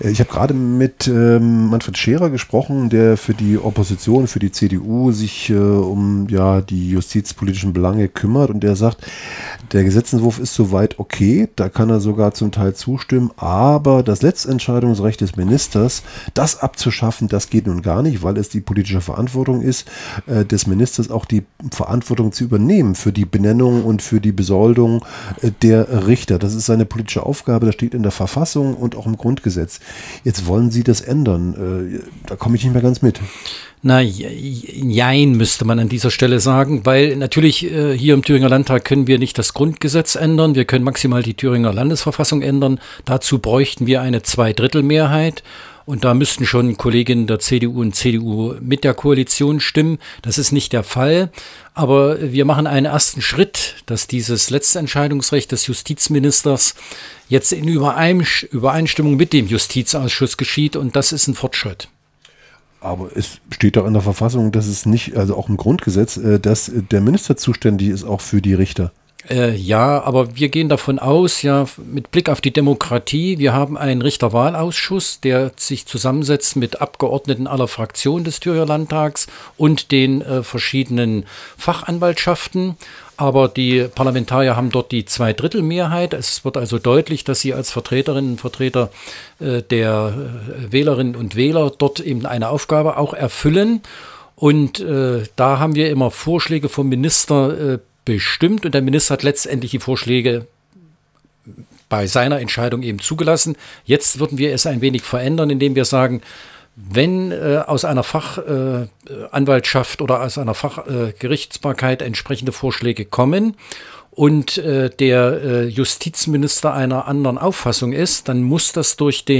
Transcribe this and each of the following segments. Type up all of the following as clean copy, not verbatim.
Ich habe gerade mit Manfred Scherer gesprochen, der für die Opposition, für die CDU sich um die justizpolitischen Belange kümmert, und der sagt, der Gesetzentwurf ist soweit okay, da kann er sogar zum Teil zustimmen, aber das Letztentscheidungsrecht des Ministers, das abzuschaffen, das geht nun gar nicht, weil es die politische Verantwortung ist, des Ministers auch die Verantwortung zu übernehmen für die Benennung und für die Besoldung der Richter. Das ist seine politische Aufgabe, das steht in der Verfassung und auch im Grundgesetz. Jetzt wollen Sie das ändern. Da komme ich nicht mehr ganz mit. Na, jein, müsste man an dieser Stelle sagen, weil natürlich hier im Thüringer Landtag können wir nicht das Grundgesetz ändern, wir können maximal die Thüringer Landesverfassung ändern. Dazu bräuchten wir eine Zweidrittelmehrheit. Und da müssten schon Kolleginnen der CDU und CDU mit der Koalition stimmen. Das ist nicht der Fall. Aber wir machen einen ersten Schritt, dass dieses Letztentscheidungsrecht des Justizministers jetzt in Übereinstimmung mit dem Justizausschuss geschieht. Und das ist ein Fortschritt. Aber es steht doch in der Verfassung, dass es nicht, also auch im Grundgesetz, dass der Minister zuständig ist auch für die Richter. Ja, aber wir gehen davon aus, mit Blick auf die Demokratie, wir haben einen Richterwahlausschuss, der sich zusammensetzt mit Abgeordneten aller Fraktionen des Thüringer Landtags und den verschiedenen Fachanwaltschaften. Aber die Parlamentarier haben dort die Zweidrittelmehrheit. Es wird also deutlich, dass sie als Vertreterinnen und Vertreter der Wählerinnen und Wähler dort eben eine Aufgabe auch erfüllen. Und da haben wir immer Vorschläge vom Minister bestimmt, und der Minister hat letztendlich die Vorschläge bei seiner Entscheidung eben zugelassen. Jetzt würden wir es ein wenig verändern, indem wir sagen, wenn aus einer Fachanwaltschaft oder aus einer Fachgerichtsbarkeit entsprechende Vorschläge kommen und der Justizminister einer anderen Auffassung ist, dann muss das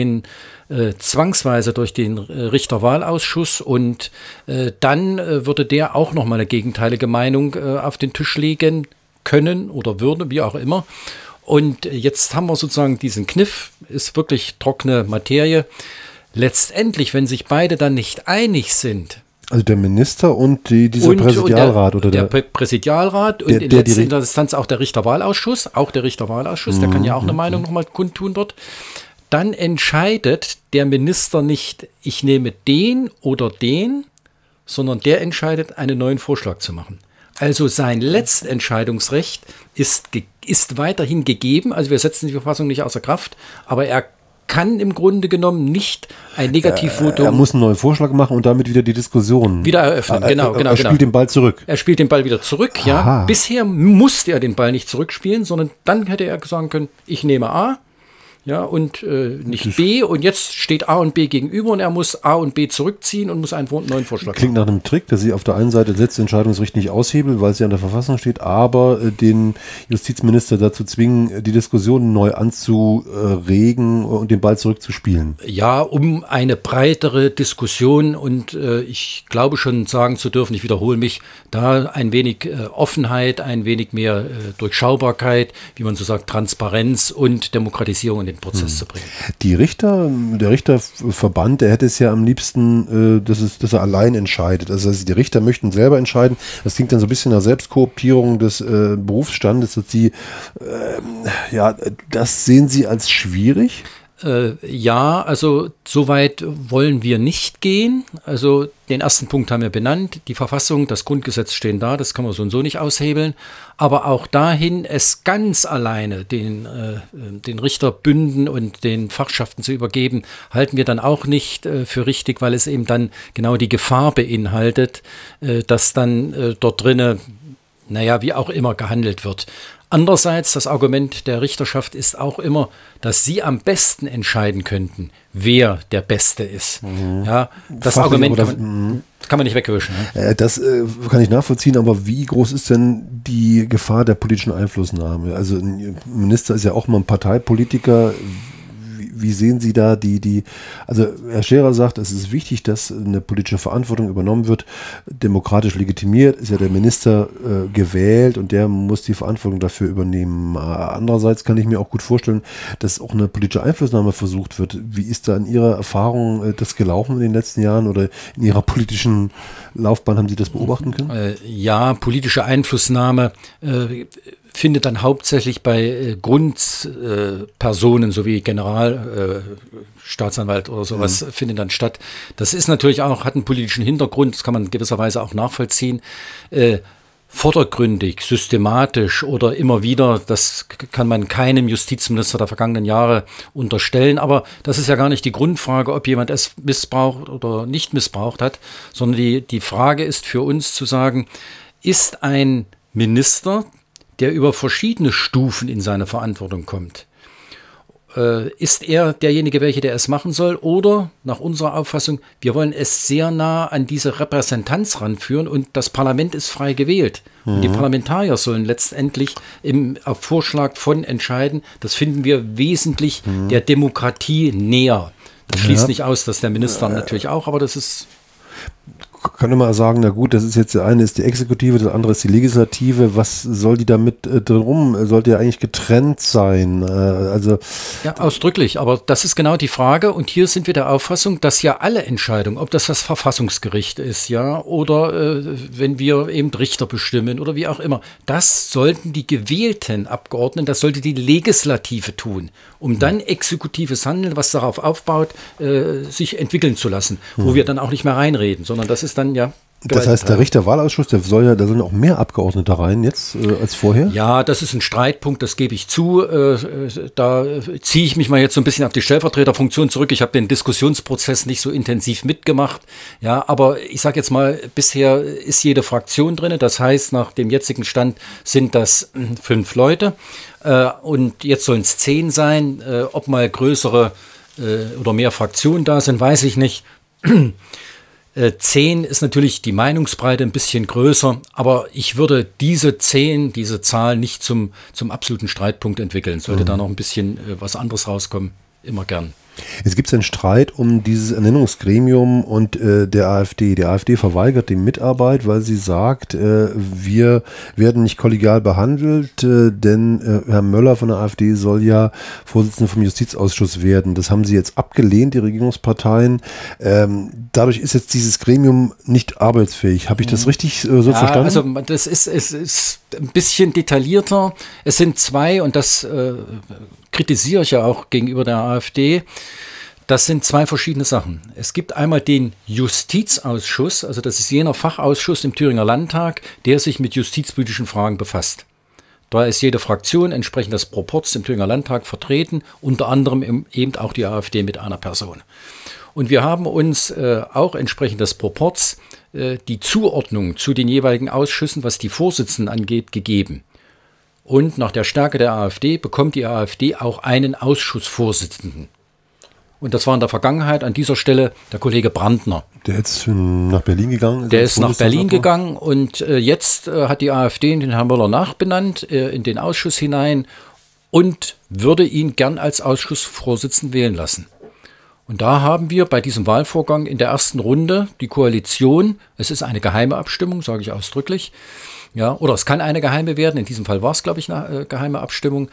zwangsweise durch den Richterwahlausschuss, und dann würde der auch nochmal eine gegenteilige Meinung auf den Tisch legen können oder würde, wie auch immer. Und jetzt haben wir sozusagen diesen Kniff, ist wirklich trockene Materie. Letztendlich, wenn sich beide dann nicht einig sind, also der Minister und dieser Präsidialrat und der Präsidialrat und in letzter Instanz auch der Richterwahlausschuss, der kann ja auch eine Meinung nochmal kundtun dort. Dann entscheidet der Minister nicht, ich nehme den oder den, sondern der entscheidet, einen neuen Vorschlag zu machen. Also sein Letztentscheidungsrecht ist weiterhin gegeben, also wir setzen die Verfassung nicht außer Kraft, aber er kann im Grunde genommen nicht ein Negativvotum. Er muss einen neuen Vorschlag machen und damit wieder die Diskussion wieder eröffnen. Genau. Er spielt den Ball zurück. Er spielt den Ball wieder zurück, Aha. ja. Bisher musste er den Ball nicht zurückspielen, sondern dann hätte er sagen können, ich nehme A. Ja, und nicht B, und jetzt steht A und B gegenüber und er muss A und B zurückziehen und muss einen neuen Vorschlag Klingt nach einem Trick, dass sie auf der einen Seite das Letztentscheidungsrecht nicht aushebeln, weil sie an der Verfassung steht, aber den Justizminister dazu zwingen, die Diskussion neu anzuregen und den Ball zurückzuspielen. Ja, um eine breitere Diskussion und ich glaube schon sagen zu dürfen, ich wiederhole mich, da ein wenig Offenheit, ein wenig mehr Durchschaubarkeit, wie man so sagt, Transparenz und Demokratisierung in den Prozess zu bringen. Der Richterverband, der hätte es ja am liebsten, dass er allein entscheidet. Also die Richter möchten selber entscheiden. Das klingt dann so ein bisschen nach Selbstkooptierung des Berufsstandes. Dass das sehen Sie als schwierig? Ja, also so weit wollen wir nicht gehen. Also den ersten Punkt haben wir benannt. Die Verfassung, das Grundgesetz stehen da, das kann man so und so nicht aushebeln. Aber auch dahin, es ganz alleine den Richterbünden und den Fachschaften zu übergeben, halten wir dann auch nicht für richtig, weil es eben dann genau die Gefahr beinhaltet, dass dann dort drinnen, wie auch immer gehandelt wird. Andererseits, das Argument der Richterschaft ist auch immer, dass sie am besten entscheiden könnten, wer der Beste ist. Mhm. Ja, das Argument kann man nicht wegwischen. Ne? Das kann ich nachvollziehen, aber wie groß ist denn die Gefahr der politischen Einflussnahme? Also ein Minister ist ja auch mal ein Parteipolitiker. Wie sehen Sie da also Herr Scherer sagt, es ist wichtig, dass eine politische Verantwortung übernommen wird, demokratisch legitimiert, ist ja der Minister gewählt und der muss die Verantwortung dafür übernehmen. Andererseits kann ich mir auch gut vorstellen, dass auch eine politische Einflussnahme versucht wird. Wie ist da in Ihrer Erfahrung das gelaufen in den letzten Jahren oder in Ihrer politischen Laufbahn, haben Sie das beobachten können? Ja, politische Einflussnahme findet dann hauptsächlich bei Grundpersonen sowie Generalstaatsanwalt oder sowas findet dann statt. Das ist natürlich auch, hat einen politischen Hintergrund, das kann man in gewisser Weise auch nachvollziehen. Vordergründig, systematisch oder immer wieder, das kann man keinem Justizminister der vergangenen Jahre unterstellen. Aber das ist ja gar nicht die Grundfrage, ob jemand es missbraucht oder nicht missbraucht hat, sondern die Frage ist für uns zu sagen, ist ein Minister, der über verschiedene Stufen in seine Verantwortung kommt, ist er derjenige, der es machen soll? Oder nach unserer Auffassung, wir wollen es sehr nah an diese Repräsentanz ranführen und das Parlament ist frei gewählt. Und die Parlamentarier sollen letztendlich auf Vorschlag von entscheiden. Das finden wir wesentlich der Demokratie näher. Das schließt nicht aus, dass der Minister natürlich auch, aber das ist... Kann man sagen, na gut, das ist jetzt, der eine ist die Exekutive, das andere ist die Legislative. Was soll die damit drum? Sollte ja eigentlich getrennt sein. Ja, ausdrücklich, aber das ist genau die Frage. Und hier sind wir der Auffassung, dass ja alle Entscheidungen, ob das Verfassungsgericht ist, ja, oder wenn wir eben Richter bestimmen oder wie auch immer, das sollten die gewählten Abgeordneten, das sollte die Legislative tun, um dann exekutives Handeln, was darauf aufbaut, sich entwickeln zu lassen, wo wir dann auch nicht mehr reinreden, sondern das ist dann ja... Das heißt, der Richterwahlausschuss, da sollen auch mehr Abgeordnete rein jetzt als vorher? Ja, das ist ein Streitpunkt, das gebe ich zu. Da ziehe ich mich mal jetzt so ein bisschen auf die Stellvertreterfunktion zurück. Ich habe den Diskussionsprozess nicht so intensiv mitgemacht. Ja, aber ich sage jetzt mal, bisher ist jede Fraktion drin. Das heißt, nach dem jetzigen Stand sind das 5 Leute. Und jetzt sollen es 10 sein. Ob mal größere oder mehr Fraktionen da sind, weiß ich nicht. 10 ist natürlich die Meinungsbreite ein bisschen größer, aber ich würde diese Zahl nicht zum absoluten Streitpunkt entwickeln. Sollte da noch ein bisschen was anderes rauskommen, immer gern. Es gibt einen Streit um dieses Ernennungsgremium und der AfD. Die AfD verweigert die Mitarbeit, weil sie sagt, wir werden nicht kollegial behandelt, denn Herr Möller von der AfD soll ja Vorsitzender vom Justizausschuss werden. Das haben sie jetzt abgelehnt, die Regierungsparteien. Dadurch ist jetzt dieses Gremium nicht arbeitsfähig. Habe ich das richtig so verstanden? Also es ist ein bisschen detaillierter. Es sind 2 und das kritisiere ich ja auch gegenüber der AfD. Das sind 2 verschiedene Sachen. Es gibt einmal den Justizausschuss, also das ist jener Fachausschuss im Thüringer Landtag, der sich mit justizpolitischen Fragen befasst. Da ist jede Fraktion entsprechend des Proports im Thüringer Landtag vertreten, unter anderem eben auch die AfD mit einer Person. Und wir haben uns auch entsprechend des Proports die Zuordnung zu den jeweiligen Ausschüssen, was die Vorsitzenden angeht, gegeben. Und nach der Stärke der AfD bekommt die AfD auch einen Ausschussvorsitzenden. Und das war in der Vergangenheit an dieser Stelle der Kollege Brandner. Der jetzt nach Berlin gegangen ist? Der ist nach Berlin gegangen und jetzt hat die AfD den Herrn Möller nachbenannt in den Ausschuss hinein und würde ihn gern als Ausschussvorsitzenden wählen lassen. Und da haben wir bei diesem Wahlvorgang in der ersten Runde die Koalition, es ist eine geheime Abstimmung, sage ich ausdrücklich, ja, oder es kann eine geheime werden, in diesem Fall war es, glaube ich, eine geheime Abstimmung,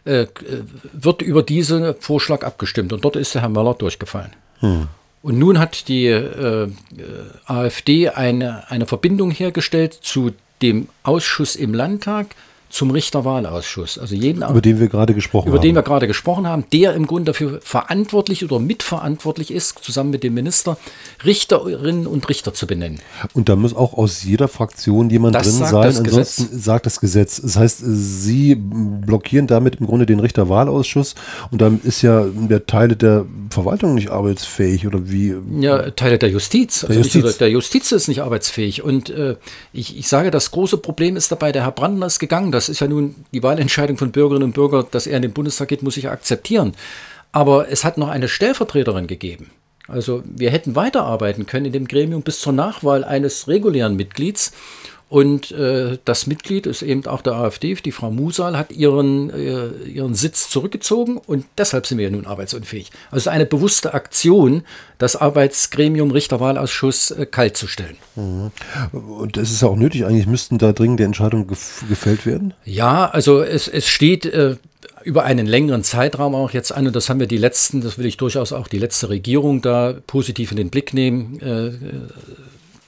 wird über diesen Vorschlag abgestimmt und dort ist der Herr Möller durchgefallen. Und nun hat die AfD eine Verbindung hergestellt zu dem Ausschuss im Landtag, zum Richterwahlausschuss, also über den wir gerade gesprochen haben, der im Grunde dafür verantwortlich oder mitverantwortlich ist, zusammen mit dem Minister, Richterinnen und Richter zu benennen. Und da muss auch aus jeder Fraktion jemand drin sein, ansonsten sagt das Gesetz. Das heißt, Sie blockieren damit im Grunde den Richterwahlausschuss und dann ist ja der Teile der Verwaltung nicht arbeitsfähig oder wie? Ja, Teile der Justiz. Der Justiz ist nicht arbeitsfähig und ich sage, das große Problem ist dabei, der Herr Brandner ist gegangen, das ist ja nun die Wahlentscheidung von Bürgerinnen und Bürgern, dass er in den Bundestag geht, muss ich akzeptieren. Aber es hat noch eine Stellvertreterin gegeben. Also wir hätten weiterarbeiten können in dem Gremium bis zur Nachwahl eines regulären Mitglieds. Und das Mitglied ist eben auch der AfD, die Frau Musal, hat ihren Sitz zurückgezogen und deshalb sind wir ja nun arbeitsunfähig. Also eine bewusste Aktion, das Arbeitsgremium Richterwahlausschuss kalt zu stellen. Und das ist ja auch nötig, eigentlich müssten da dringende Entscheidungen gefällt werden? Ja, also es steht über einen längeren Zeitraum auch jetzt an und das haben wir das will ich durchaus auch die letzte Regierung da positiv in den Blick nehmen,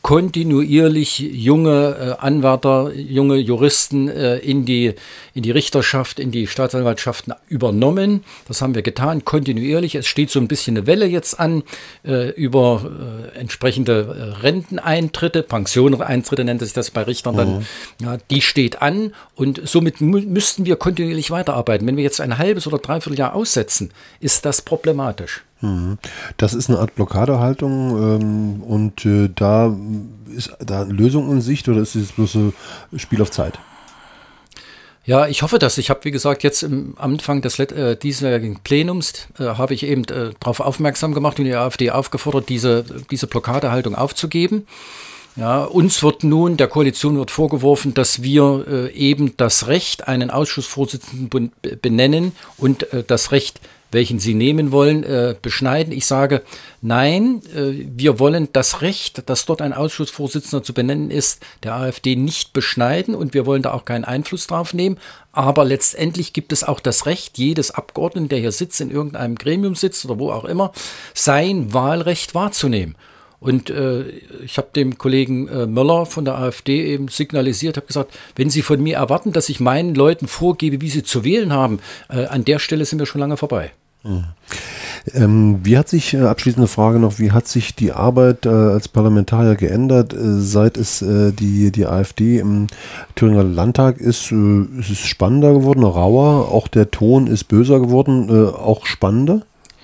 kontinuierlich junge Anwärter, junge Juristen in die Richterschaft, in die Staatsanwaltschaften übernommen. Das haben wir getan, kontinuierlich. Es steht so ein bisschen eine Welle jetzt an über entsprechende Renteneintritte, Pensioneintritte nennt sich das bei Richtern dann. Ja, die steht an und somit müssten wir kontinuierlich weiterarbeiten. Wenn wir jetzt ein halbes oder dreiviertel Jahr aussetzen, ist das problematisch. Das ist eine Art Blockadehaltung und da ist da eine Lösung in Sicht oder ist es bloß ein Spiel auf Zeit? Ja, ich hoffe das. Ich habe, wie gesagt, jetzt am Anfang des diesjährigen Plenums habe ich eben darauf aufmerksam gemacht und die AfD aufgefordert, diese Blockadehaltung aufzugeben. Ja, uns wird nun, der Koalition wird vorgeworfen, dass wir eben das Recht, einen Ausschussvorsitzenden benennen und das Recht, welchen sie nehmen wollen, beschneiden. Ich sage, nein, wir wollen das Recht, dass dort ein Ausschussvorsitzender zu benennen ist, der AfD nicht beschneiden und wir wollen da auch keinen Einfluss drauf nehmen. Aber letztendlich gibt es auch das Recht, jedes Abgeordneten, der hier sitzt, in irgendeinem Gremium sitzt oder wo auch immer, sein Wahlrecht wahrzunehmen. Und ich habe dem Kollegen Möller von der AfD eben signalisiert, habe gesagt, wenn Sie von mir erwarten, dass ich meinen Leuten vorgebe, wie sie zu wählen haben, an der Stelle sind wir schon lange vorbei. Wie hat sich, abschließende Frage noch, wie hat sich die Arbeit als Parlamentarier geändert, seit es die AfD im Thüringer Landtag ist? Ist es spannender geworden, rauer? Auch der Ton ist böser geworden, auch spannender?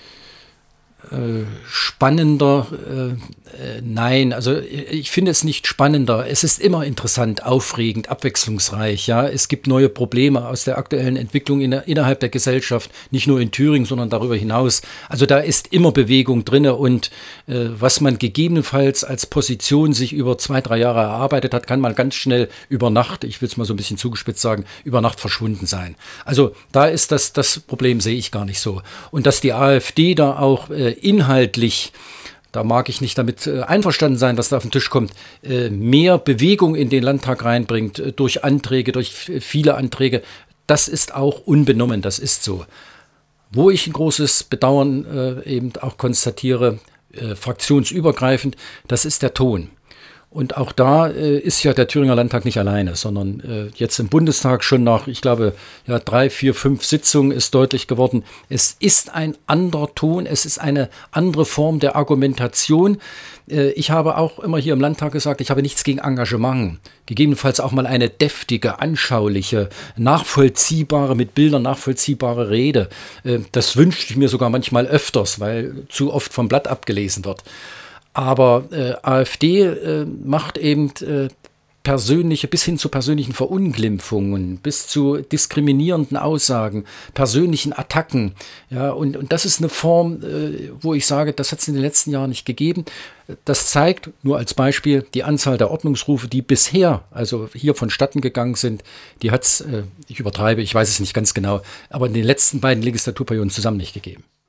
Spannender, nein, also ich finde es nicht spannender. Es ist immer interessant, aufregend, abwechslungsreich. Ja, es gibt neue Probleme aus der aktuellen Entwicklung innerhalb der Gesellschaft, nicht nur in Thüringen, sondern darüber hinaus. Also da ist immer Bewegung drin und was man gegebenenfalls als Position sich über 2-3 Jahre erarbeitet hat, kann mal ganz schnell über Nacht, ich will es mal so ein bisschen zugespitzt sagen, über Nacht verschwunden sein. Also da ist das Problem, sehe ich gar nicht so. Und dass die AfD da auch inhaltlich, da mag ich nicht damit einverstanden sein, was da auf den Tisch kommt, mehr Bewegung in den Landtag reinbringt, durch Anträge, durch viele Anträge, das ist auch unbenommen, das ist so. Wo ich ein großes Bedauern eben auch konstatiere, fraktionsübergreifend, das ist der Ton. Und auch da ist ja der Thüringer Landtag nicht alleine, sondern jetzt im Bundestag schon nach, ich glaube, 3, 4, 5 Sitzungen ist deutlich geworden, es ist ein anderer Ton, es ist eine andere Form der Argumentation. Ich habe auch immer hier im Landtag gesagt, ich habe nichts gegen Engagement. Gegebenenfalls auch mal eine deftige, anschauliche, nachvollziehbare, mit Bildern nachvollziehbare Rede. Das wünschte ich mir sogar manchmal öfters, weil zu oft vom Blatt abgelesen wird. Aber AfD macht eben persönliche, bis hin zu persönlichen Verunglimpfungen, bis zu diskriminierenden Aussagen, persönlichen Attacken. Ja, und das ist eine Form, wo ich sage, das hat es in den letzten Jahren nicht gegeben. Das zeigt, nur als Beispiel, die Anzahl der Ordnungsrufe, die bisher, also hier vonstatten gegangen sind, die hat es, ich übertreibe, ich weiß es nicht ganz genau, aber in den letzten beiden Legislaturperioden zusammen nicht gegeben.